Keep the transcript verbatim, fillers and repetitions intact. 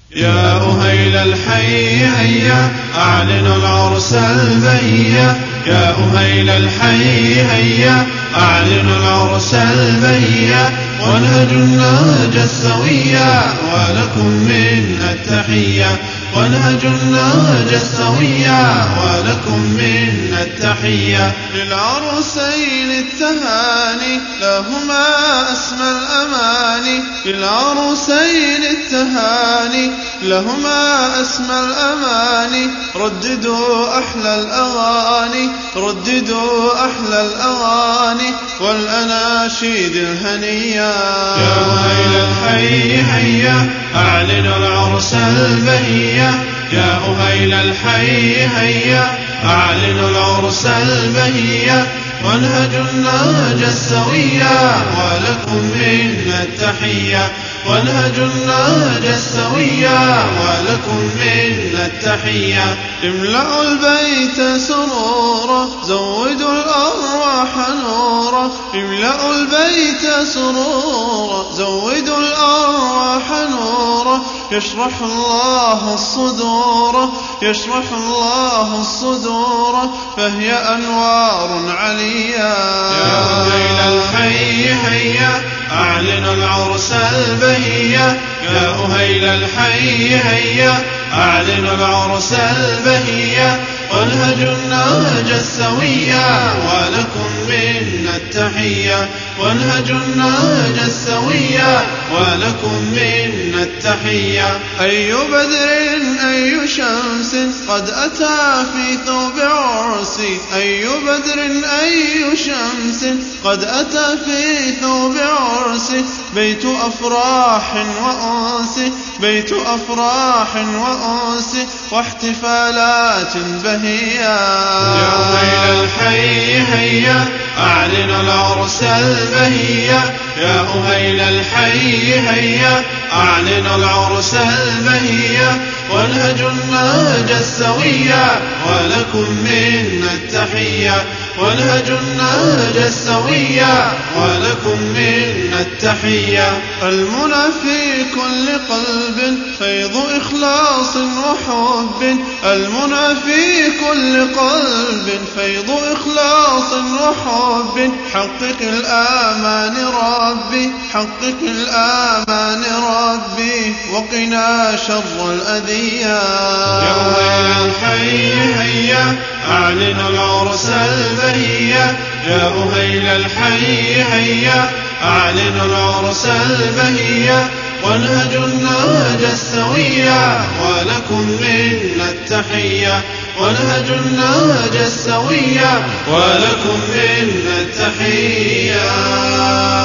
يا أهيل الحي هيا أعلنوا العرس البهية. يا أهيل الحي هيا أعلنوا العرس البهية. ونهج النهج السوية ولكم منا التحية. ونهج النهج السوية ولكم منا التحية. للعروسين التهاني لهما أسمى الأماني. للعروسين التهاني لهما أسمى الأماني. رددوا أحلى الأغاني. رددوا أحلى الأغاني والأناشيد الهنية. يا أهيل الحي هيا أعلنوا العرس البهية. يا أهيل الحي هيا أعلنوا العرس البهية. ونهج النهج السوية ولكم منا التحية. ونهج النهج السوية ولكم منا التحية. املأوا البيت سرورا زودوا الأرواح نورا. املأوا البيت سرورا زودوا الأرواح نورا. يشرح الله الصدور. يشرح الله الصدور فهي أنوار عليا. يا أهيل الحي هيا أعلنوا العرس البهية. يا أهيل الحي هيا أعلنوا العرس البهية. ونهج النهج السوية ولكم منا التحية. ونهج النهج السوية ولكم منا التحية. أي بدر أي شمس قد أتى في ثوب عرسي. أي بدر أي شمس قد أتى في ثوب عرسي. بيت أفراح وأنس. بيت أفراح وأنس واحتفالات بهية. يا أهيل الحي هيا أعلنوا العرس البهية. يا أهيل الحي هيا أعلنوا العرس البهية. ونهج النهج السوية ولكم منا التحية. ونهج النهج السوية ولكم منا التحية. المنى في كل قلب فيض إخلاص وحب. المنى في كل قلب فيض إخلاص وحب. حقق الآمان ربي. حقق الآمان ربي وقنا شر الأذية. يا أهيل الحي هيا أعلنوا العرس البهية. يا أهيل الحي هيا أعلنوا العرس البهية. ونهج النهج السوية ولكم منا التحية. ونهج النهج السوية ولكم منا التحية.